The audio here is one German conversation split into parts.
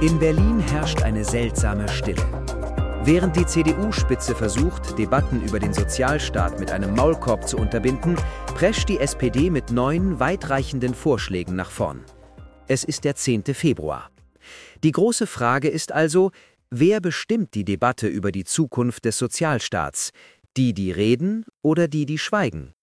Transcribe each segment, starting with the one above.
In Berlin herrscht eine seltsame Stille. Während die CDU-Spitze versucht, Debatten über den Sozialstaat mit einem Maulkorb zu unterbinden, prescht die SPD mit neuen, weitreichenden Vorschlägen nach vorn. Es ist der 10. Februar. Die große Frage ist also, wer bestimmt die Debatte über die Zukunft des Sozialstaats? Die reden oder die schweigen?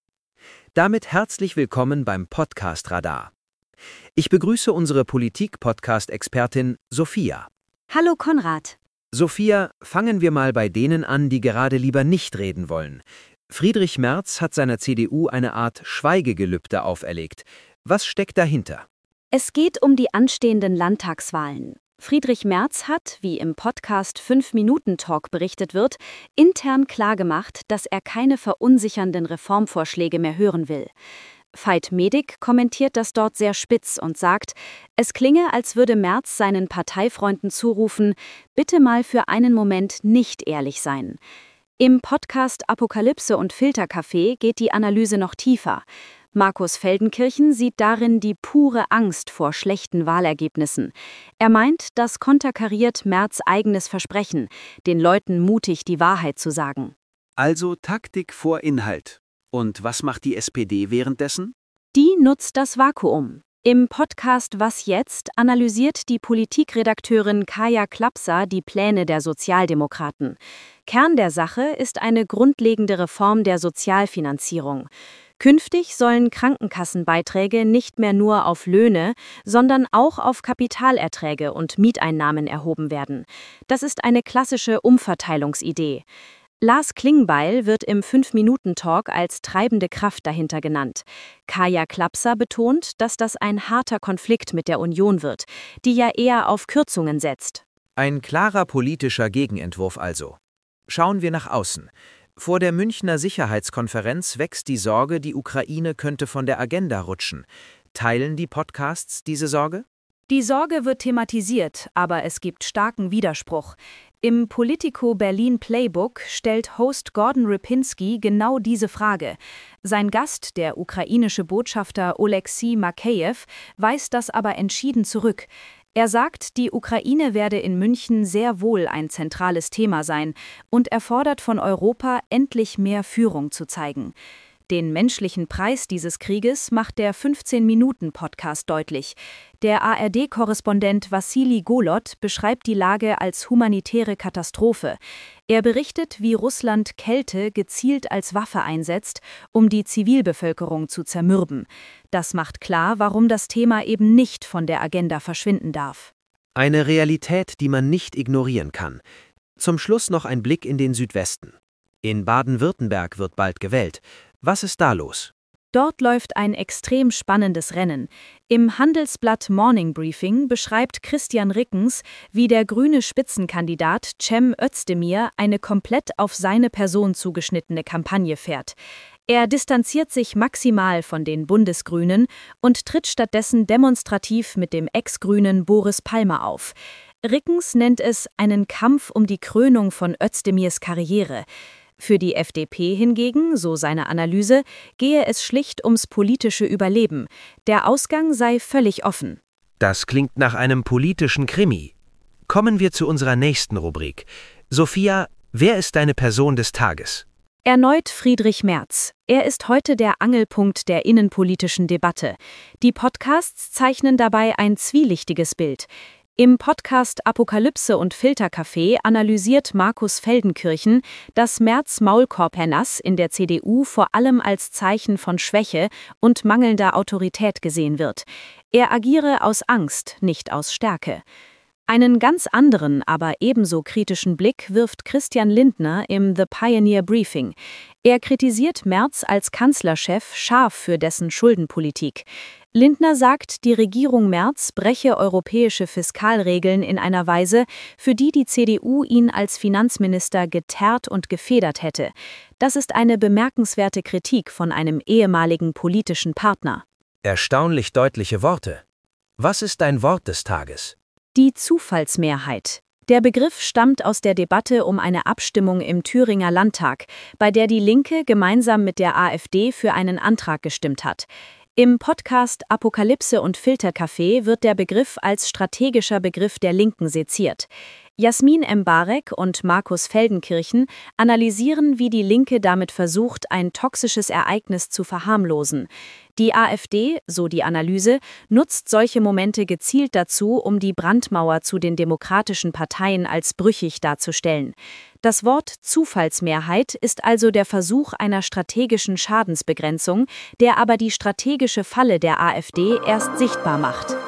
Damit herzlich willkommen beim Podcast Radar. Ich begrüße unsere Politik-Podcast-Expertin Sophia. Hallo Konrad. Sophia, fangen wir mal bei denen an, die gerade lieber nicht reden wollen. Friedrich Merz hat seiner CDU eine Art Schweigegelübde auferlegt. Was steckt dahinter? Es geht um die anstehenden Landtagswahlen. Friedrich Merz hat, wie im Podcast 5-Minuten-Talk berichtet wird, intern klargemacht, dass er keine verunsichernden Reformvorschläge mehr hören will. Veit Medik kommentiert das dort sehr spitz und sagt, es klinge, als würde Merz seinen Parteifreunden zurufen, bitte mal für einen Moment nicht ehrlich sein. Im Podcast Apokalypse und Filterkaffee geht die Analyse noch tiefer. Markus Feldenkirchen sieht darin die pure Angst vor schlechten Wahlergebnissen. Er meint, das konterkariert Merz' eigenes Versprechen, den Leuten mutig die Wahrheit zu sagen. Also Taktik vor Inhalt. Und was macht die SPD währenddessen? Die nutzt das Vakuum. Im Podcast Was jetzt analysiert die Politikredakteurin Kaja Klapser die Pläne der Sozialdemokraten. Kern der Sache ist eine grundlegende Reform der Sozialfinanzierung. Künftig sollen Krankenkassenbeiträge nicht mehr nur auf Löhne, sondern auch auf Kapitalerträge und Mieteinnahmen erhoben werden. Das ist eine klassische Umverteilungsidee. Lars Klingbeil wird im 5-Minuten-Talk als treibende Kraft dahinter genannt. Kaja Klapser betont, dass das ein harter Konflikt mit der Union wird, die ja eher auf Kürzungen setzt. Ein klarer politischer Gegenentwurf also. Schauen wir nach außen. Vor der Münchner Sicherheitskonferenz wächst die Sorge, die Ukraine könnte von der Agenda rutschen. Teilen die Podcasts diese Sorge? Die Sorge wird thematisiert, aber es gibt starken Widerspruch. Im Politico Berlin Playbook stellt Host Gordon Ripinski genau diese Frage. Sein Gast, der ukrainische Botschafter Oleksiy Makeyev, weist das aber entschieden zurück. Er sagt, die Ukraine werde in München sehr wohl ein zentrales Thema sein und er fordert von Europa, endlich mehr Führung zu zeigen. Den menschlichen Preis dieses Krieges macht der 15-Minuten-Podcast deutlich. Der ARD-Korrespondent Wassili Golod beschreibt die Lage als humanitäre Katastrophe. Er berichtet, wie Russland Kälte gezielt als Waffe einsetzt, um die Zivilbevölkerung zu zermürben. Das macht klar, warum das Thema eben nicht von der Agenda verschwinden darf. Eine Realität, die man nicht ignorieren kann. Zum Schluss noch ein Blick in den Südwesten. In Baden-Württemberg wird bald gewählt. Was ist da los? Dort läuft ein extrem spannendes Rennen. Im Handelsblatt Morning Briefing beschreibt Christian Rickens, wie der grüne Spitzenkandidat Cem Özdemir eine komplett auf seine Person zugeschnittene Kampagne fährt. Er distanziert sich maximal von den Bundesgrünen und tritt stattdessen demonstrativ mit dem Ex-Grünen Boris Palmer auf. Rickens nennt es einen Kampf um die Krönung von Özdemirs Karriere. Für die FDP hingegen, so seine Analyse, gehe es schlicht ums politische Überleben. Der Ausgang sei völlig offen. Das klingt nach einem politischen Krimi. Kommen wir zu unserer nächsten Rubrik. Sophia, wer ist deine Person des Tages? Erneut Friedrich Merz. Er ist heute der Angelpunkt der innenpolitischen Debatte. Die Podcasts zeichnen dabei ein zwielichtiges Bild. Im Podcast Apokalypse und Filterkaffee analysiert Markus Feldenkirchen, dass Merz' Maulkorb-Hernass in der CDU vor allem als Zeichen von Schwäche und mangelnder Autorität gesehen wird. Er agiere aus Angst, nicht aus Stärke. Einen ganz anderen, aber ebenso kritischen Blick wirft Christian Lindner im The Pioneer Briefing. Er kritisiert Merz als Kanzlerchef scharf für dessen Schuldenpolitik. Lindner sagt, die Regierung Merz breche europäische Fiskalregeln in einer Weise, für die die CDU ihn als Finanzminister geteert und gefedert hätte. Das ist eine bemerkenswerte Kritik von einem ehemaligen politischen Partner. Erstaunlich deutliche Worte. Was ist dein Wort des Tages? Die Zufallsmehrheit. Der Begriff stammt aus der Debatte um eine Abstimmung im Thüringer Landtag, bei der die Linke gemeinsam mit der AfD für einen Antrag gestimmt hat. Im Podcast Apokalypse und Filterkaffee wird der Begriff als strategischer Begriff der Linken seziert. Jasmin Mbarek und Markus Feldenkirchen analysieren, wie die Linke damit versucht, ein toxisches Ereignis zu verharmlosen. Die AfD, so die Analyse, nutzt solche Momente gezielt dazu, um die Brandmauer zu den demokratischen Parteien als brüchig darzustellen. Das Wort Zufallsmehrheit ist also der Versuch einer strategischen Schadensbegrenzung, der aber die strategische Falle der AfD erst sichtbar macht.